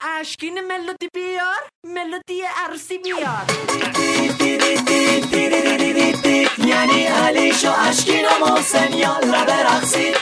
اشکین ملودی بیار، ملودی عروسی بیار. یعنی علیش و اشکین و محسن یالا برقصید.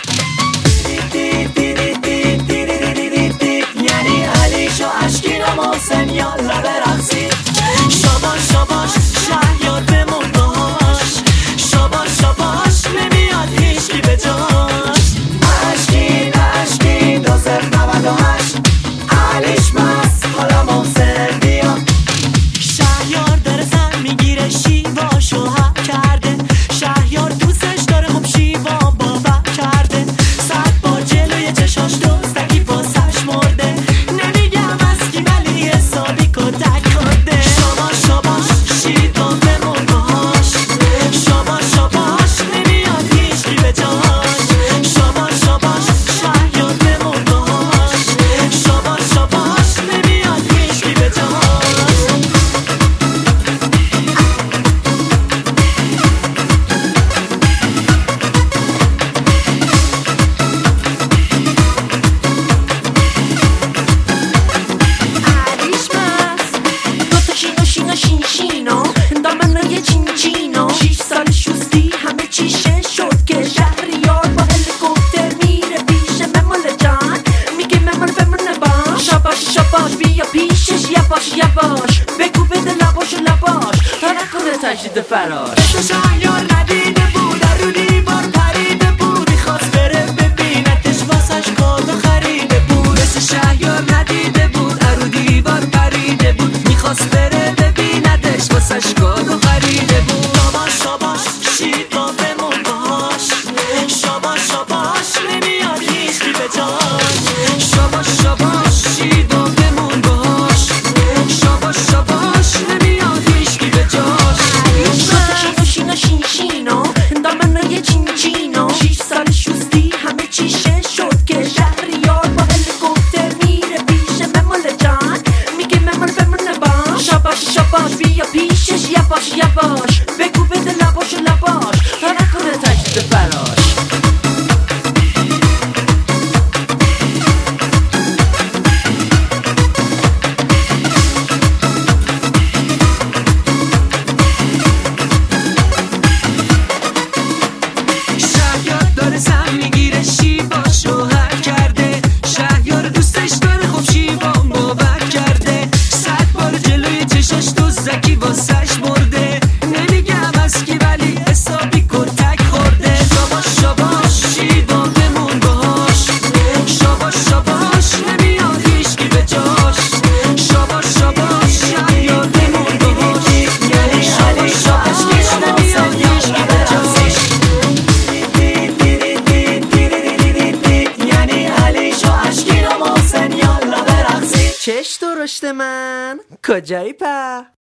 یعنی علیش و اشکین و محسن یالا برقصید. شاباش شاباش شهریار بمون باش، شاباش شاباش نمیاد هیچکی به جاش. اشکین اشکین 2098 علیش مست حالا محسن بیا. شهریار داره زن میگیره شیواشو حق کرده، شهریار دوستش داره خب شیوا باور کرده. صد بار جلوی چشاش دزدکی واسش مرده، نمیگم از کی ولی حسابی کتک خورده. شاباش شاباش شیوا بمون باش، شاباش شاباش نمیاد هیچکی به جاش. شاباش شاباش شهریار بمون باش، شاباش شاباش نمیاد هیچکی به جاش. شینو دامنای چینچینو 6 سال شوستی همه چیشه شد که شهریار با هلیکوپتر میره پیش ممال جان، میگه ممال بمونه باش. شاباش شاباش بیا پیشش یواش یواش، بگو بده لباش و لباش تا نکنه تجدید فراش. شهریار ندیده بود رو دیوار پریده بود، میخواست بره ببینتش واسش کادو خریده بود. شهریار ندیده بود رو دیوار پریده بود، میخواست بره ببینتش واسش کادو خریده بود. شاباش شاباش شیوا بمون باش، شاباش شاباش نمیاد هیچکی به جاش. شاباش شاباش شیوا بمون باش، شاباش شاباش نمیاد هیچکی به جاش. شینو شینشینو دامنای چینچینو 6 سال شوستی همه چیشه شد که شهریار با هلیکوپتر میره پیش ممال جان، میگه ممال بمونه باش. شاباش شاباش بیا پیشش یواش یواش، بگو بده لباش و لباش تا نکنه تجدید فراش. شهریار داره زن میگیره شیواشو حق کرده، شهریار دوستش داره خب شیوا باور کرده. 100 بار جلوی چشاش دزدکی واسش مرده، نمیگم از کی ولی حسابی کتک خورده. شاباش شاباش شیوا بمون باش، شاباش شاباش نمیاد هیچکی به جاش. شاباش شاباش شهریار بمون باش، یعنی شاباش شاباش نمیاد هیچکی به جاش. یعنی علیش و اشکین و محسن یالا برقصید. چش درشت من کجایی په؟